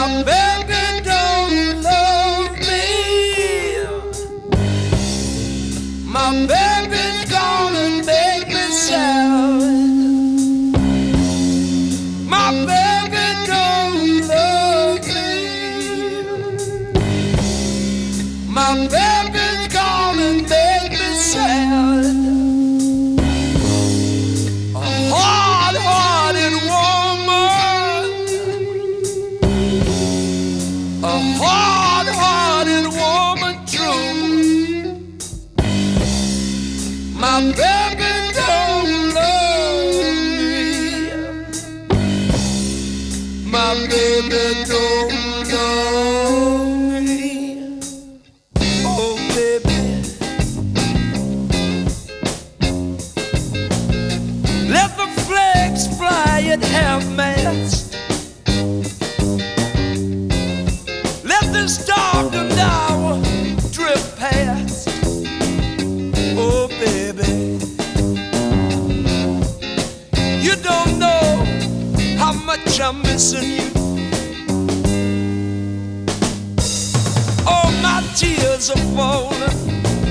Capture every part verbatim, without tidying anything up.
My baby don't love me. My baby's gonna make me sad. My baby don't love me. My baby's gonna make me sad. A hard-hearted woman, a hard-hearted woman true. My baby don't love me. My baby don't love me. Oh baby, let the flags fly at half-mast. Let this darkened hour drift past. Oh baby, you don't know how much I'm missing you. Oh, my tears are falling.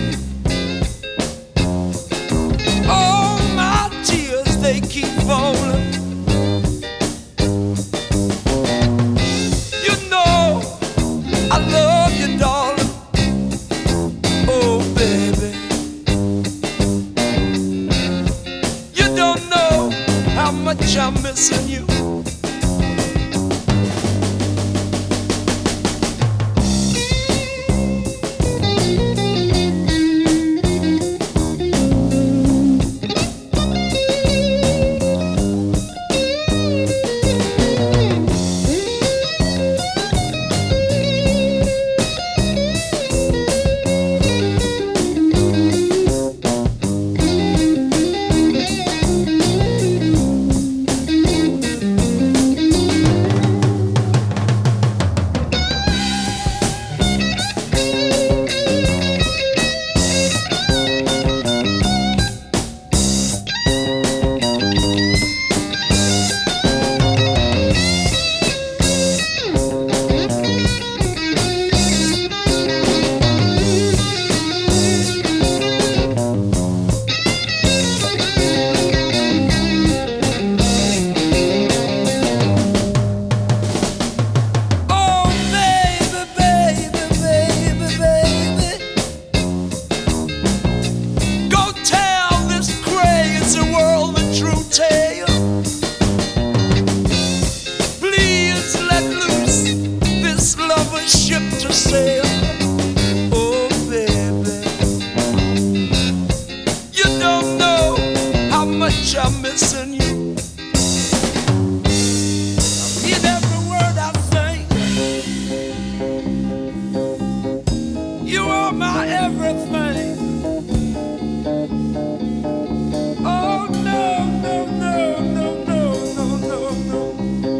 Oh, my tears, they keep falling. You know I love you, darling. Oh, baby, you don't know how much I'm missing you. I'm missing you. I mean every word I say. You are my everything. Oh no, no, no, no, no, no, no, no.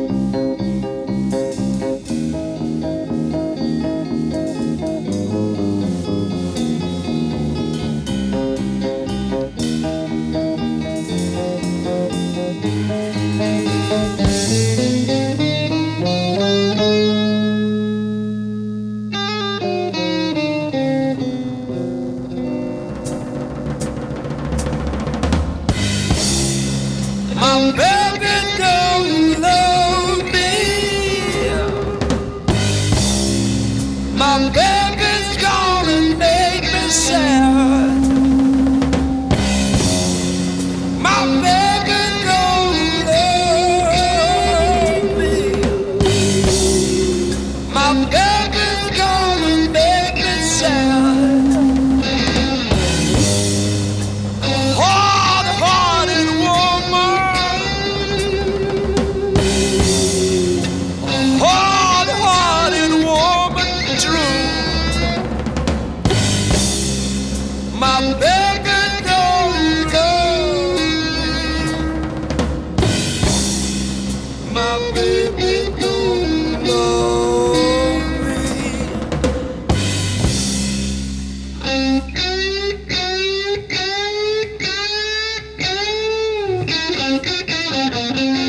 My baby don't love me. My baby's gonna make me sad. My baby don't love me. My baby's gonna make me sad. Hard-hearted woman, hard-hearted woman true. My baby don't love me. My baby don't love me.